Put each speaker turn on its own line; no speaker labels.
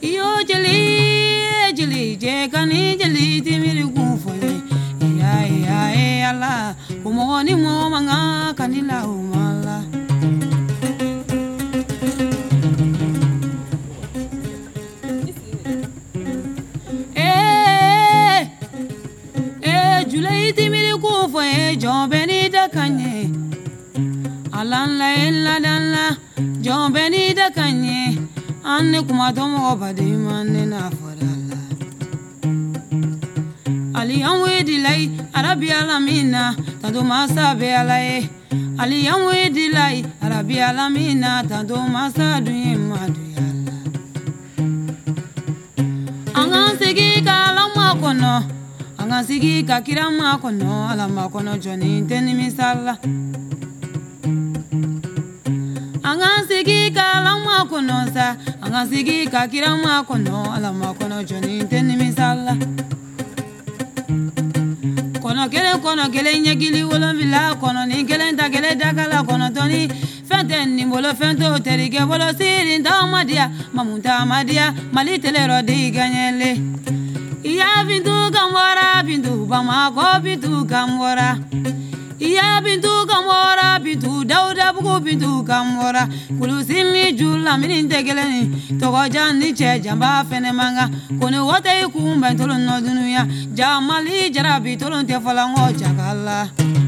Iyo jeli jeli je kani jeli timiri kufole ya ala kumoni mo manga kanila umala julai timiri kufole jombeni da kanye alanla illa danla jombeni da kanye anne kuma tomo badi manne na fodala ali anwe dilai arabi alamina tado masa be alaye ali anwe dilai arabi alamina tado masa duye madu yalla angan sigi kala makono angan sigi kakira makono ala makono joni teni misala angan sigi kala makono sa angan sigi kakira makono ala makono joni teni misala kono kele nyagili wolo vila kono ni kele nta kele dakala kono toni fente ni bolo fente terike bolo siri nta madia mamunta madia mali telero di ganyele iya bintu kamora bintu bamako bintu kamora iya bintu kamora bintu dauda buku bintu kamora kulusimi jula mini ntegele ni togoja ni che jamba fene manga kone wote kumba tolo no dunuya jamali jarabi tolo te falango jagala